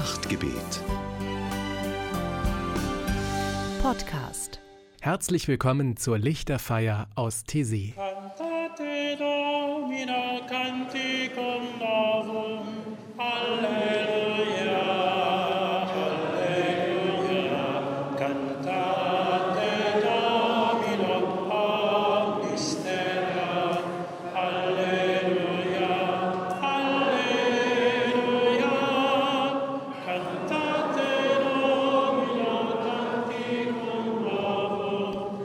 Nachtgebet. Podcast. Herzlich willkommen zur Lichterfeier aus Tessé. Cantate Domino canticum novum, Alleluia, Alleluia. Cantate Domino a mystera, Alleluia, Alleluia. Cantate Domino canticum novum.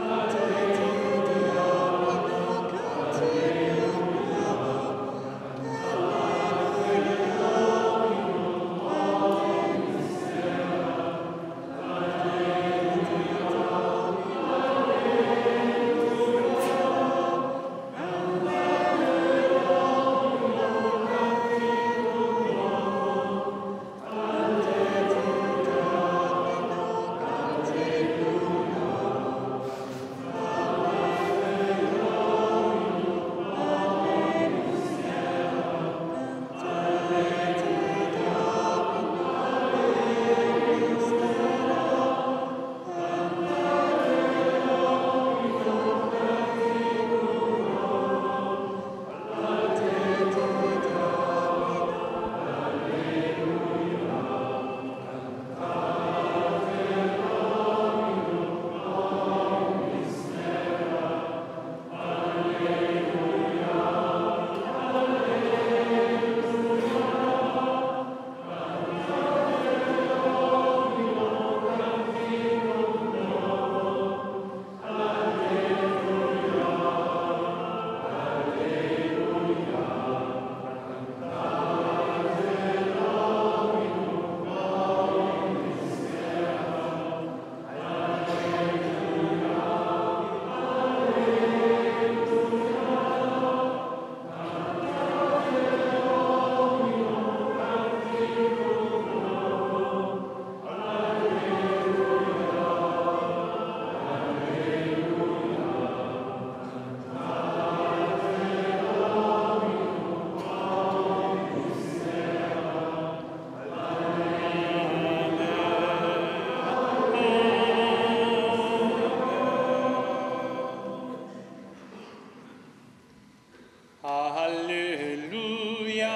Alleluia,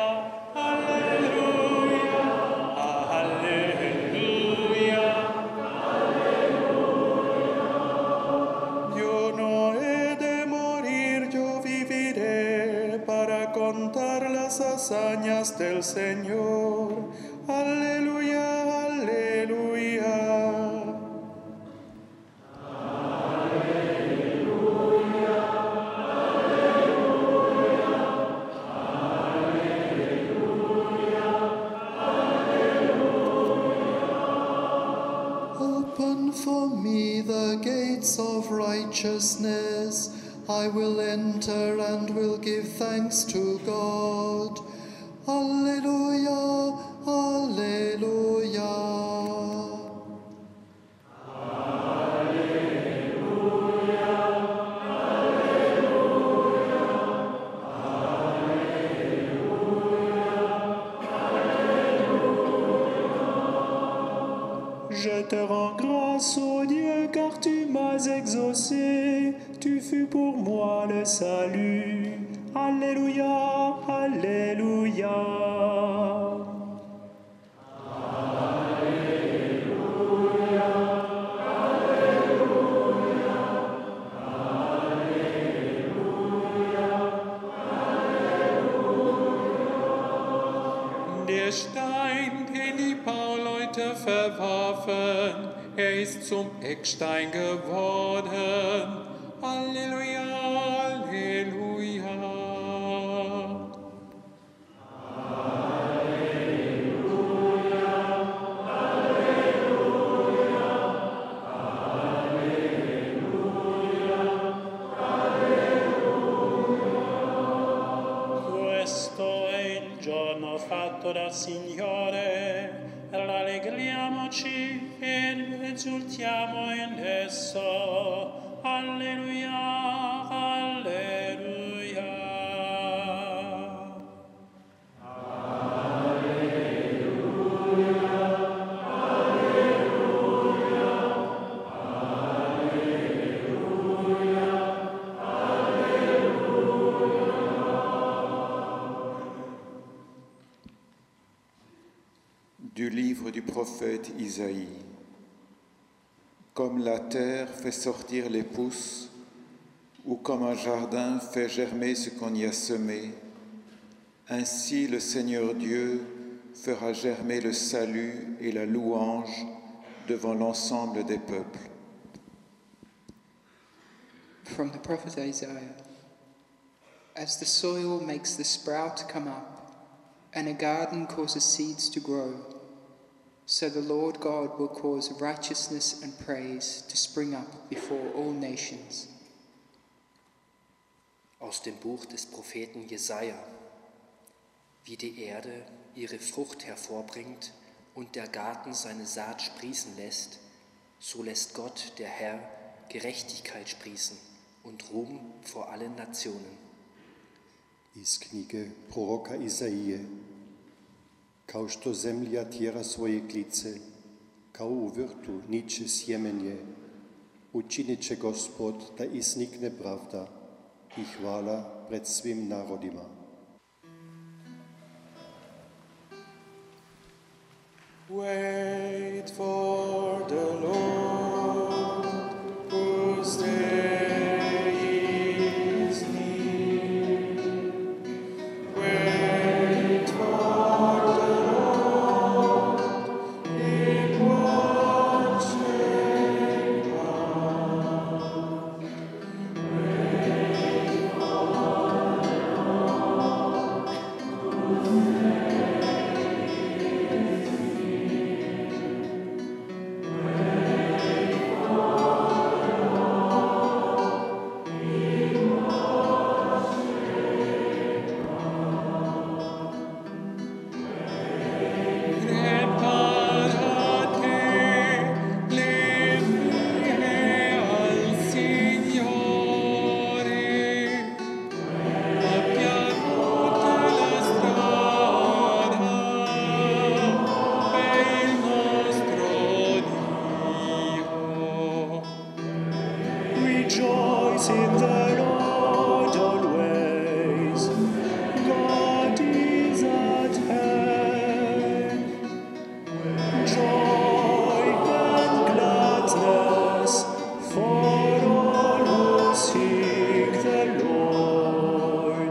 Alleluia, Alleluia, Alleluia. Yo no he de morir, yo viviré para contar las hazañas del Señor. Alleluia, Alleluia. Open for me the gates of righteousness. I will enter and will give thanks to God. Alleluia, Alleluia. Je te rends grâce, ô Dieu, car tu m'as exaucé. Tu fus pour moi le salut. Alléluia, Alléluia. Der Stein, den die Bauleute verwarfen, ist zum Eckstein geworden. Halleluja, Halleluja. Questo è il giorno fatto dal Signore, rallegriamoci ed esultiamo in esso. Alleluia, alleluia. Alleluia. Du livre du prophète Isaïe. Comme la terre fait sortir les pousses, ou comme un jardin fait germer ce qu'on y a semé, ainsi le Seigneur Dieu fera germer le salut et la louange devant l'ensemble des peuples. From the prophet Isaiah. As the soil makes the sprout come up, and a garden causes seeds to grow, so the Lord God will cause righteousness and praise to spring up before all nations. Aus dem Buch des Propheten Jesaja. Wie die Erde ihre Frucht hervorbringt und der Garten seine Saat sprießen lässt, so lässt Gott, der Herr, Gerechtigkeit sprießen und Ruhm vor allen Nationen. Iz knjige proroka Izaije. Kao što zemlja tjera svoje klice, kao u vrtu niče sjemenje, učinit će Gospod da iznikne pravda i hvala pred svim narodima. Wait for the Lord, whose day is near. Wait for the Lord, in watching while. Wait for the Lord, whose Rejoice in the Lord always. God is at hand. Joy and gladness for all who seek the Lord.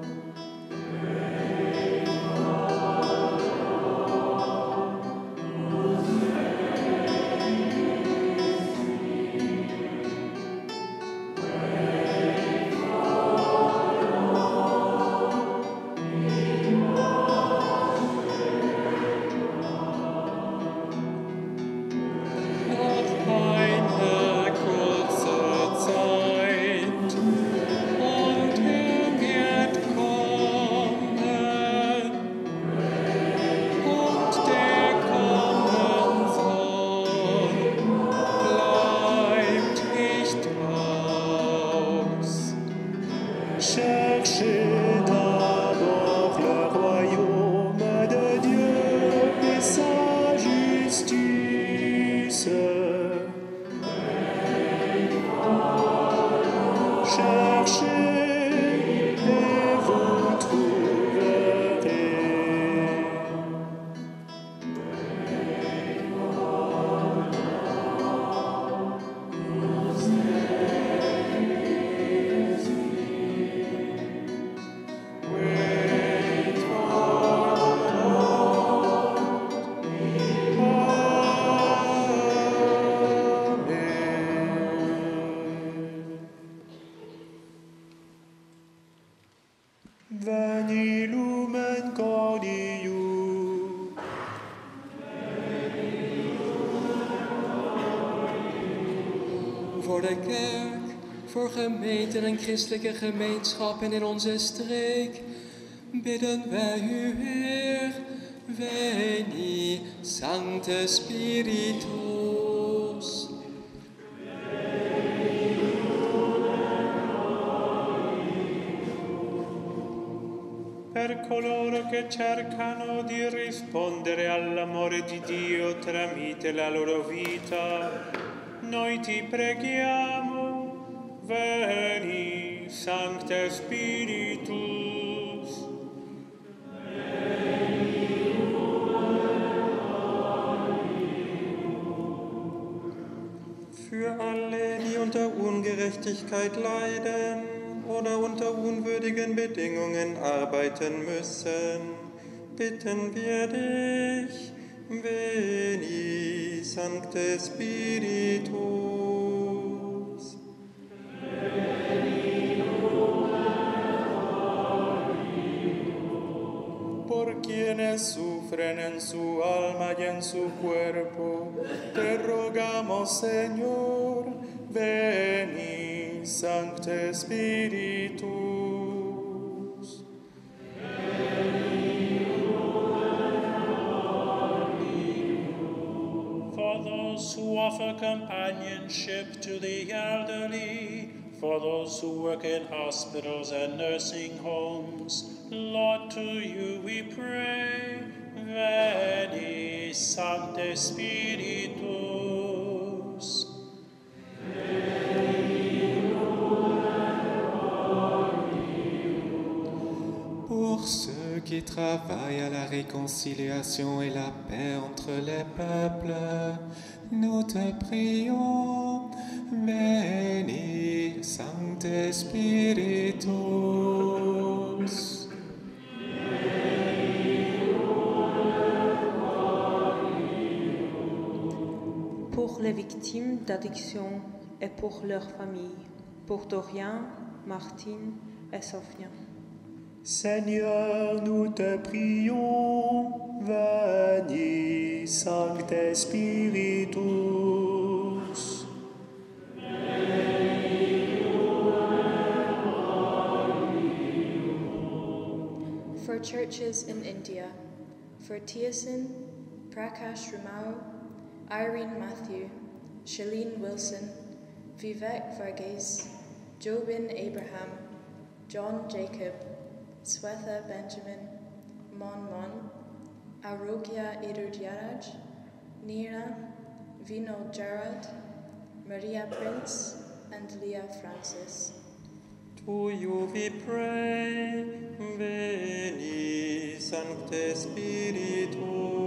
Eine kurze Zeit und wird kommen, und der kommen soll, bleibt nicht aus. Cherchez d'abord le royaume de Dieu et sa justice. Cherchez et vous trouverez. Wait for the Lord. Amen. Veni lumen cordium. Voor de kerk, voor gemeenten en christelijke gemeenschappen in onze streek, bidden wij u, Heer, veni, Sancte Spiritus. Per coloro che cercano di rispondere all'amore di Dio tramite la loro vita, noi ti preghiamo, veni, Sancte Spiritus. Ungerechtigkeit leiden oder unter unwürdigen Bedingungen arbeiten müssen, bitten wir dich, Veni, Sancte Spiritus. Por quienes sufren en su alma y en su cuerpo, te rogamos, Señor, veni, Sancte Spiritus. For those who offer companionship to the elderly, for those who work in hospitals and nursing homes, Lord, to you we pray, Veni, Sancte Spiritus. Pour ceux qui travaillent à la réconciliation et la paix entre les peuples, nous te prions, Veni, Sancte Spiritus. Pour les victimes d'addiction et pour leurs familles, pour Dorian, Martine et Sophia. Seigneur, nous te prions, veni, Sancte Spiritus. For churches in India, for Tiasin, Prakash Ramao, Irene Matthew, Shalene Wilson, Vivek Varghese, Jobin Abraham, John Jacob, Swetha Benjamin, Mon Mon, Arogya Irudyaraj, Neera, Vinod Jarad, Maria Prince, and Leah Francis. To you we pray, Veni, Sancte Spiritus.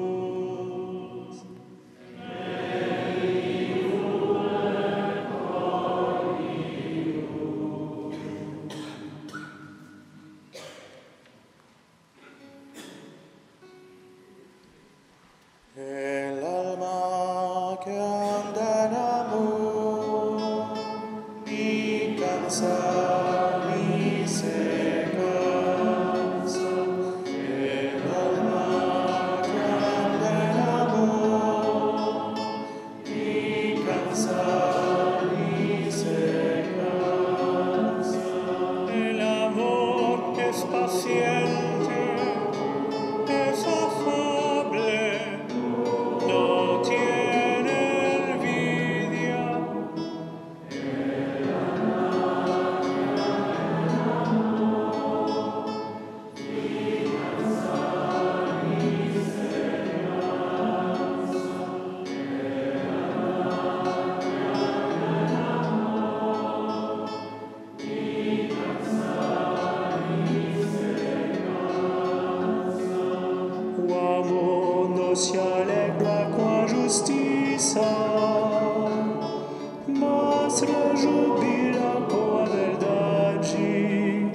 El alma que anda en amor y cansa y se cansa. El alma que anda en amor y cansa y se cansa. El amor es paciente, es afable. No tiene envidia. Uomo non si allegra con giustizia, mas rejubila com a verdade.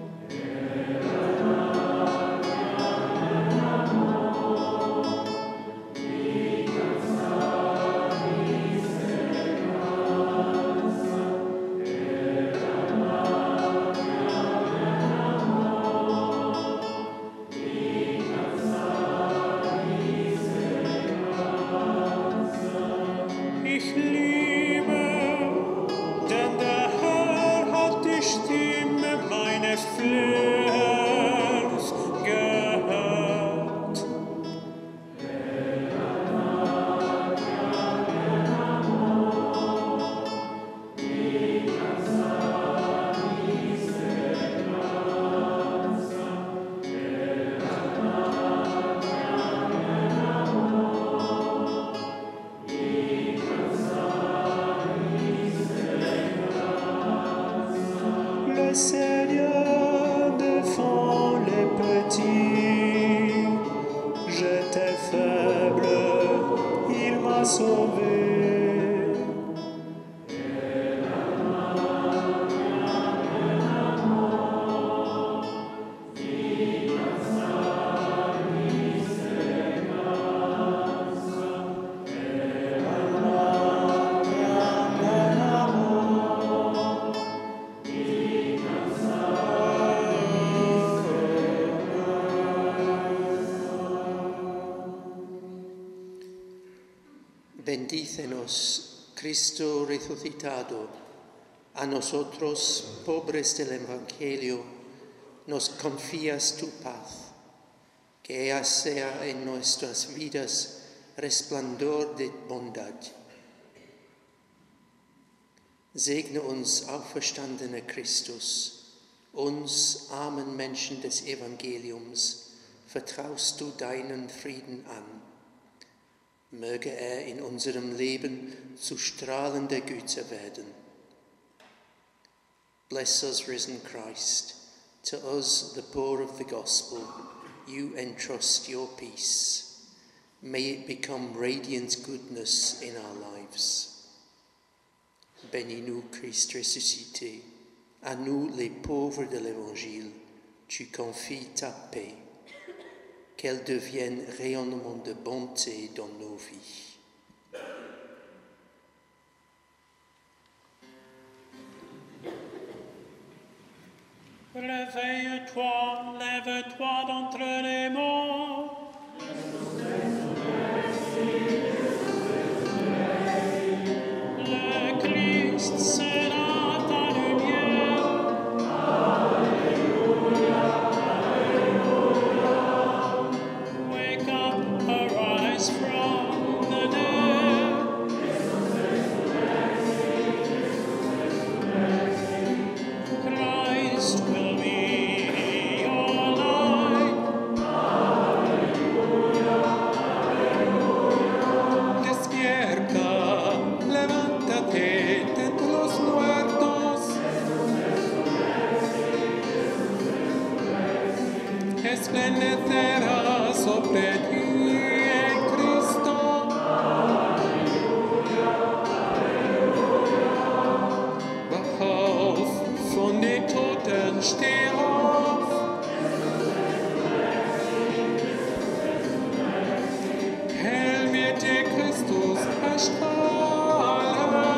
Ich liebe, denn der Herr hat die Stimme meines Flehens gehört. Le Seigneur défend les petits. J'étais faible, il m'a sauvé. Bendícenos, Cristo resucitado, a nosotros, pobres del Evangelio, nos confías tu paz, que ella sea en nuestras vidas resplandor de bondad. Segne uns, auferstandener Christus, uns armen Menschen des Evangeliums, vertraust du deinen Frieden an. Möge er in unserem Leben zu strahlender Güte werden. Bless us, risen Christ. To us, the poor of the gospel, you entrust your peace. May it become radiant goodness in our lives. Bénis-nous, Christ ressuscité. À nous, les pauvres de l'Évangile, tu confies ta paix. Qu'elle devienne rayonnement de bonté dans nos vies. Réveille-toi, lève-toi d'entre les morts. Le Christ sera ta lumière. Wake up, arise from the dead. Christ will be your light. Despierta, levántate de entre los muertos. Esplendecerá sobre ti en Cristo. Wach auf, von den Toten steh auf. Hell wird dir Christus erstrahlen.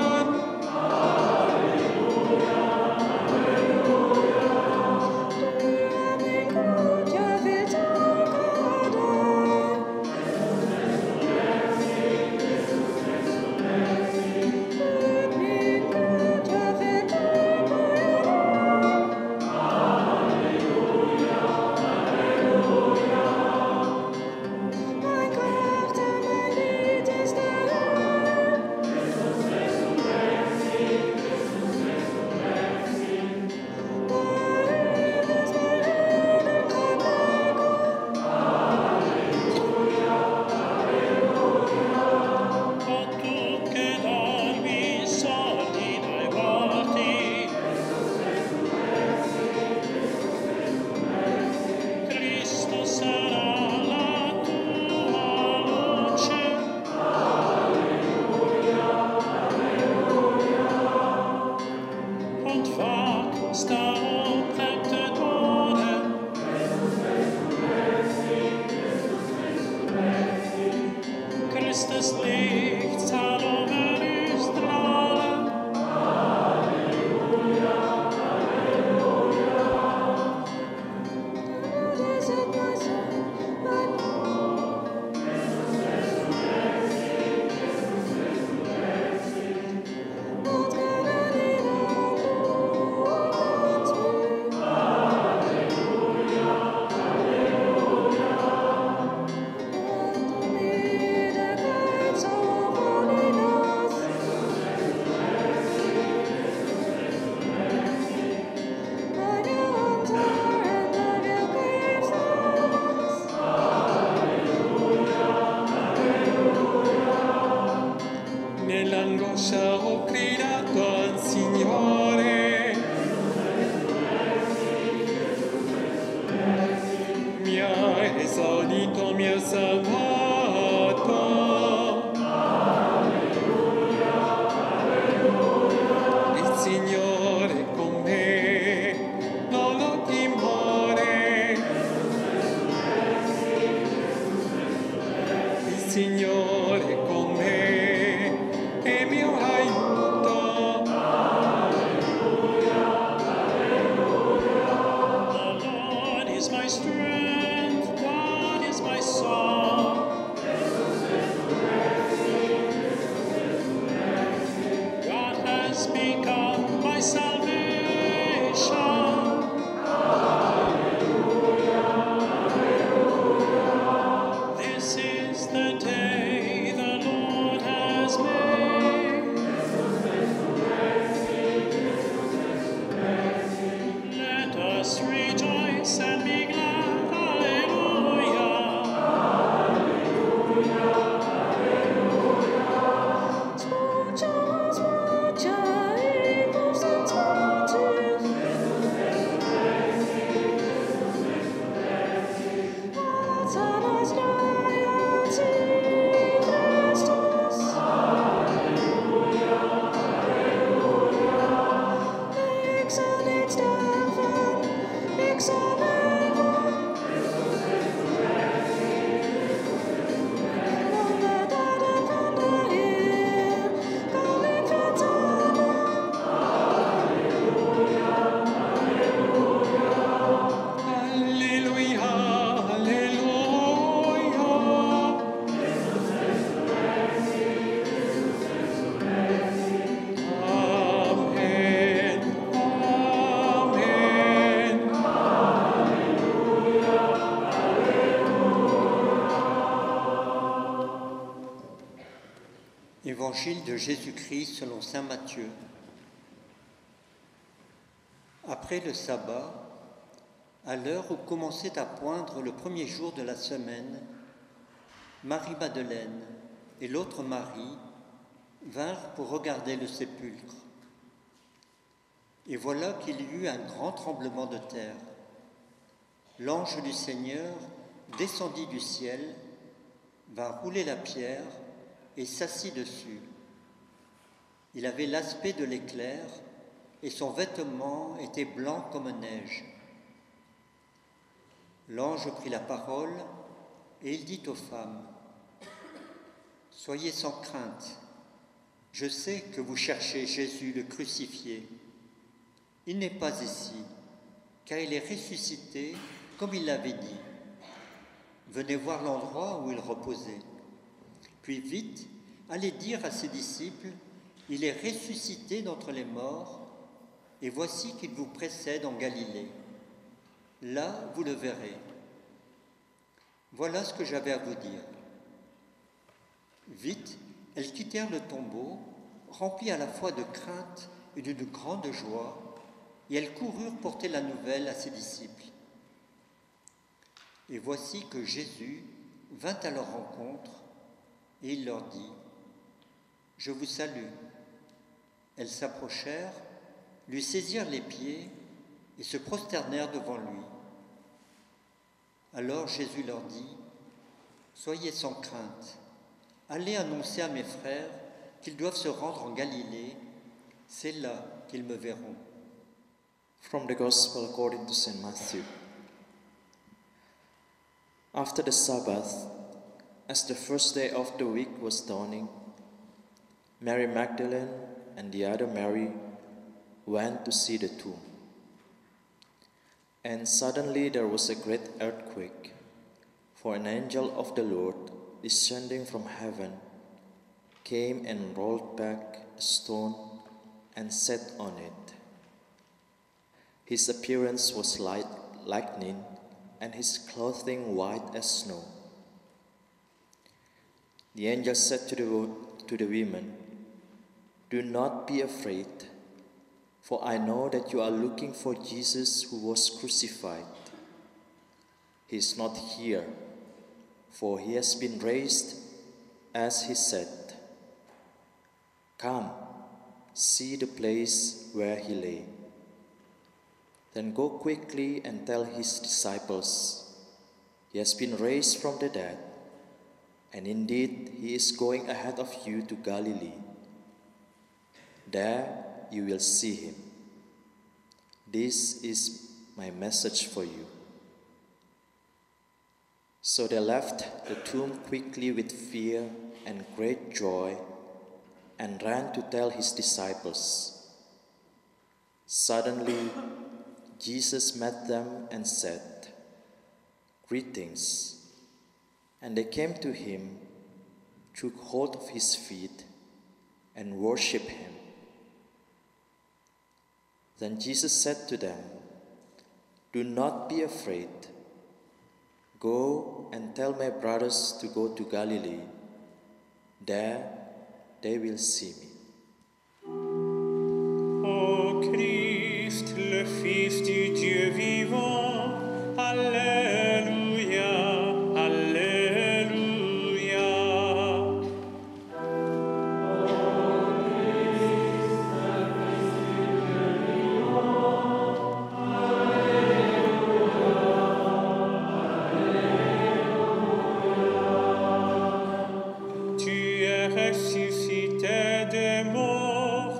Christus Licht soll over u stralen. Nell'angoscia ho gridato al Signore, mi ha esaudito, mi ha salvato. Il Signore è con me, non ho timore. Il Signore è con me, è mio aiuto. The Lord is my strength, God is my song. Évangile de Jésus-Christ selon saint Matthieu. Après le sabbat, à l'heure où commençait à poindre le premier jour de la semaine, Marie-Madeleine et l'autre Marie vinrent pour regarder le sépulcre. Et voilà qu'il y eut un grand tremblement de terre. L'ange du Seigneur descendit du ciel, vint rouler la pierre et s'assit dessus. Il avait l'aspect de l'éclair et son vêtement était blanc comme neige. L'ange prit la parole et il dit aux femmes : « Soyez sans crainte, je sais que vous cherchez Jésus le crucifié. Il n'est pas ici, car il est ressuscité comme il l'avait dit. Venez voir l'endroit où il reposait. Puis vite, allez dire à ses disciples, il est ressuscité d'entre les morts, et voici qu'il vous précède en Galilée. Là, vous le verrez. Voilà ce que j'avais à vous dire. » Vite, elles quittèrent le tombeau, remplies à la fois de crainte et d'une grande joie, et elles coururent porter la nouvelle à ses disciples. Et voici que Jésus vint à leur rencontre, et il leur dit : « Je vous salue. » Elles s'approchèrent, lui saisirent les pieds et se prosternèrent devant lui. Alors Jésus leur dit : « Soyez sans crainte. Allez annoncer à mes frères qu'ils doivent se rendre en Galilée. C'est là qu'ils me verront. » From the Gospel according to St. Matthew. After the Sabbath, as the first day of the week was dawning, Mary Magdalene and the other Mary went to see the tomb. And suddenly there was a great earthquake, for an angel of the Lord, descending from heaven, came and rolled back the stone and sat on it. His appearance was like lightning, and his clothing white as snow. The angel said to the women, "Do not be afraid, for I know that you are looking for Jesus who was crucified. He is not here, for he has been raised, as he said. Come, see the place where he lay. Then go quickly and tell his disciples, he has been raised from the dead, and indeed he is going ahead of you to Galilee. There you will see him. This is my message for you." So they left the tomb quickly with fear and great joy and ran to tell his disciples. Suddenly, Jesus met them and said, "Greetings." And they came to him, took hold of his feet, and worshipped him. Then Jesus said to them, "Do not be afraid. Go and tell my brothers to go to Galilee. There they will see me." Ô Christ, le Fils du Dieu vivant, Alléluia, Alléluia. Tu es ressuscité des morts.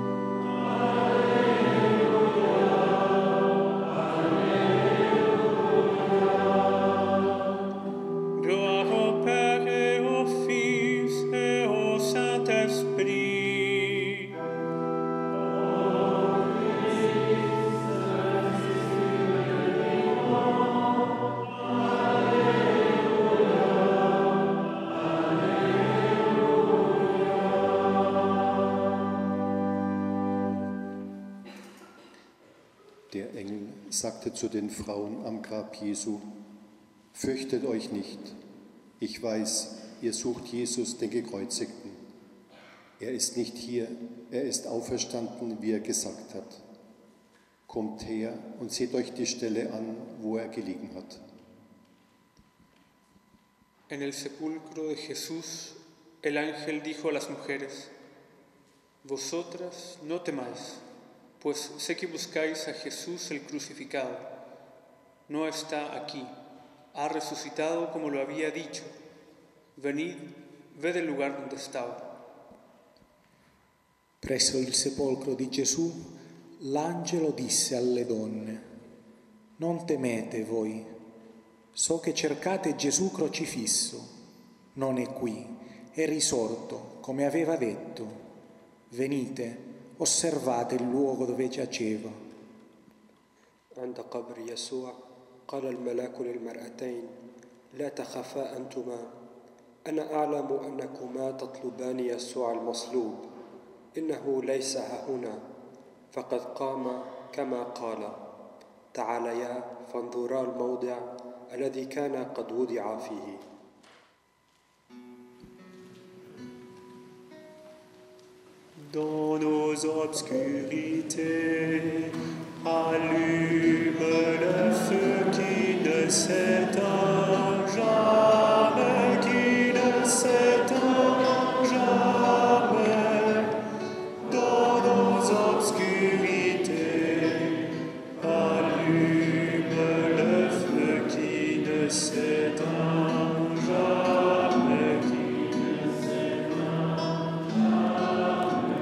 Gloire au Père et au Fils et au Saint-Esprit. Der Engel sagte zu den Frauen am Grab Jesu: „Fürchtet euch nicht. Ich weiß, ihr sucht Jesus, den Gekreuzigten. Er ist nicht hier, er ist auferstanden, wie er gesagt hat. Kommt her und seht euch die Stelle an, wo er gelegen hat. En el sepulcro de Jesús, el ángel dijo a las mujeres: Vosotras no temáis, pues sé que buscáis a Jesús el crucificado. No está aquí, ha resucitado como lo había dicho. Venid, ved el lugar donde estaba. Presso il sepolcro di Gesù, l'angelo disse alle donne: Non temete voi, so che cercate Gesù crocifisso, non è qui, è risorto, come aveva detto. Venite, osservate il luogo dove giaceva. عند قبر يسوع قال الملاك للمرأتين: لا تخافا أنتما، أنا أعلم أنكما تطلبان يسوع المصلوب، إنه ليس هنا، فقد قام كما قال. تعاليا فانظرا الموضع الذي كان قد وضع فيه. Dans nos obscurités, allume le feu qui ne s'éteint jamais, qui ne s'éteint jamais. Dans nos obscurités, allume le feu qui ne s'éteint jamais, qui ne s'éteint jamais.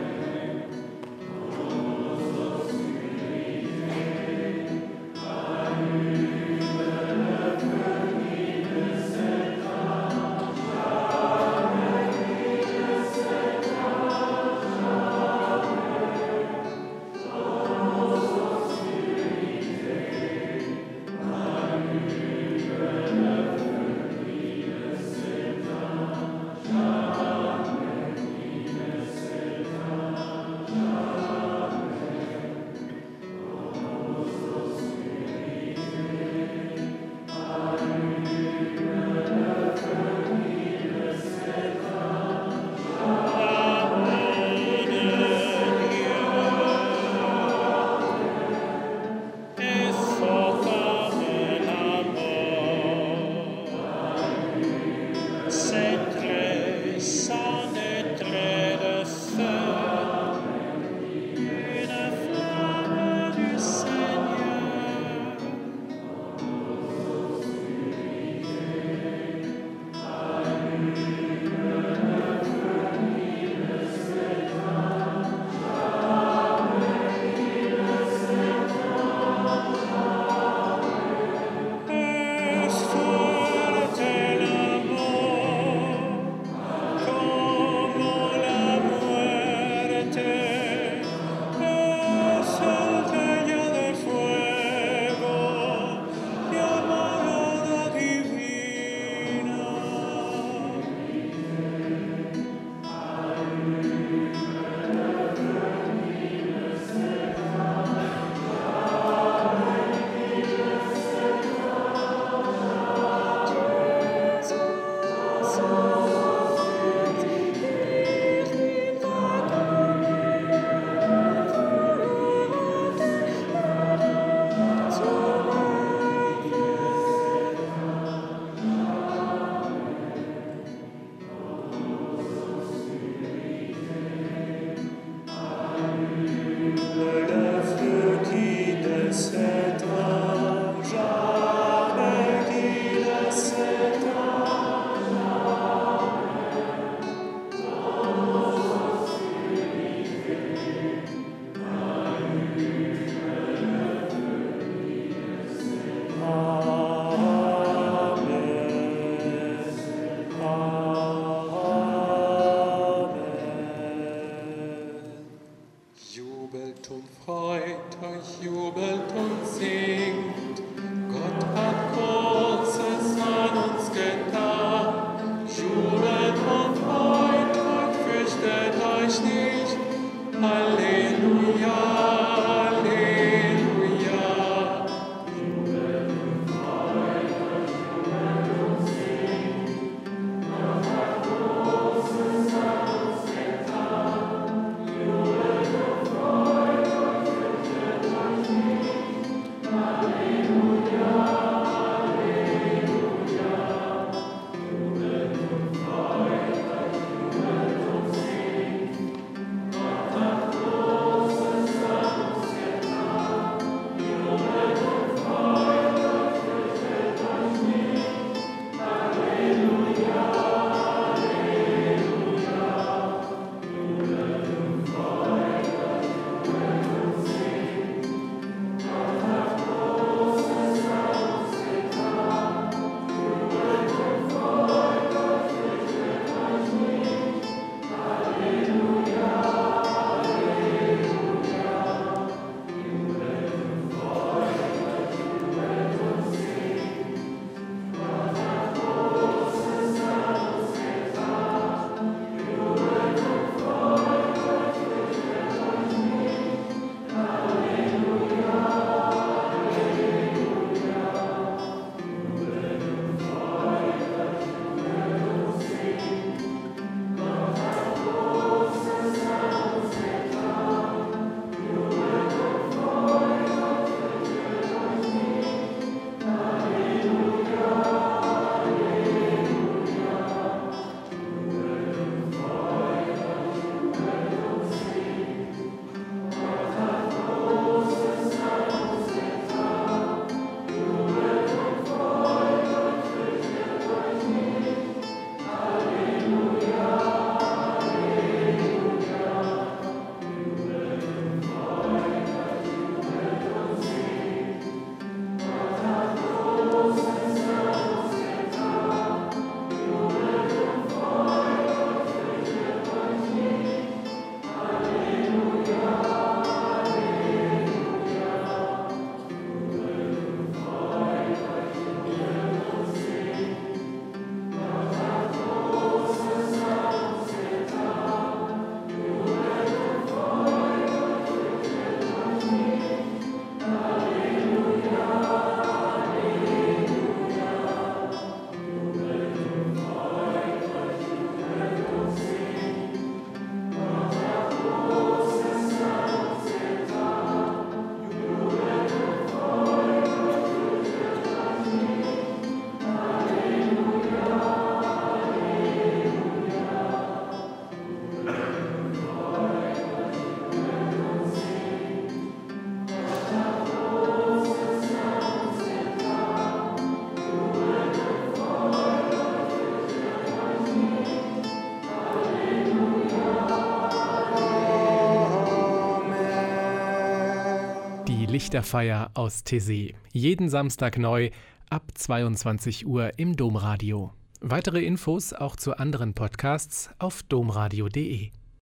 Lichterfeier aus Taizé. Jeden Samstag neu ab 22 Uhr im Domradio. Weitere Infos auch zu anderen Podcasts auf domradio.de.